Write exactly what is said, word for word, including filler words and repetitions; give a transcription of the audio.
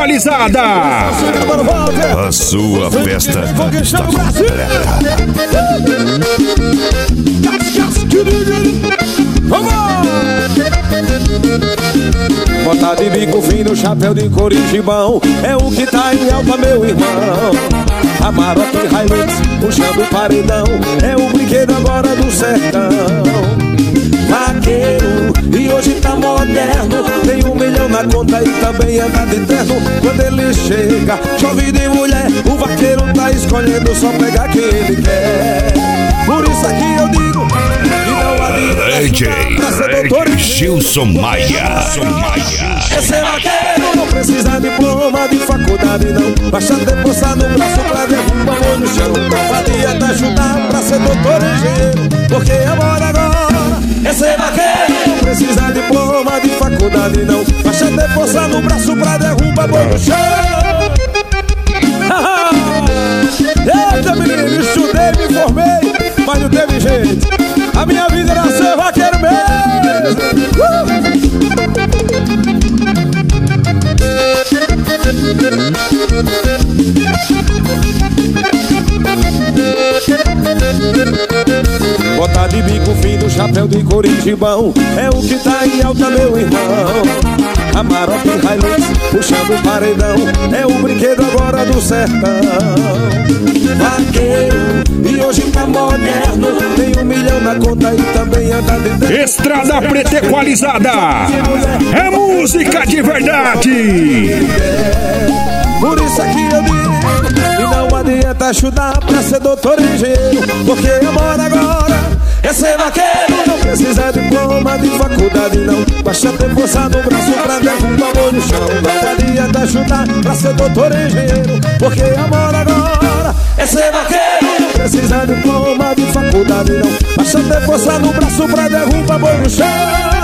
atualizada. A sua festa está completa. Bota de bico fino, chapéu de corujibão, é o que tá em alta, meu irmão. Amarok Hilux, puxando o paredão, é o brinquedo agora do sertão. Vaqueiro, e hoje tá moderno, tem um milhão na conta e também anda de terno. Quando ele chega, chove de mulher, o vaqueiro tá escolhendo só pegar quem ele quer. Por isso aqui eu digo que não adianta D J Gilson Maia. Esse vaqueiro não precisa de diploma de faculdade não, basta ter força no braço pra derrubar o no chão. Não adianta ajudar pra ser doutor engenheiro, porque é moda agora. Esse vaqueiro não precisa de diploma de faculdade não, basta ter força no braço pra derrubar o no chão. Eita menino, estudei, me formei, mas não teve jeito. A minha vida era ser vaqueiro mesmo. uh! Bota de bico fino, chapéu de corujibão, é o que tá em alta, meu irmão. Amarok Hilux, puxando o paredão, é o brinquedo agora do sertão. Vaqueiro, e hoje tá moderno, tem um milhão na conta e também anda de dentro. Estrada Preta Equalizada é música de verdade. Por isso aqui eu digo que não adianta estudar pra ser doutor engenheiro, porque a moda agora é ser vaqueiro. Não precisa de diploma de faculdade não, basta ter força no braço pra derrubar o no chão. Não adianta estudar pra ser doutor engenheiro, porque a moda agora é ser vaqueiro. Não precisa de diploma de faculdade não, basta ter força no braço pra derrubar o no chão.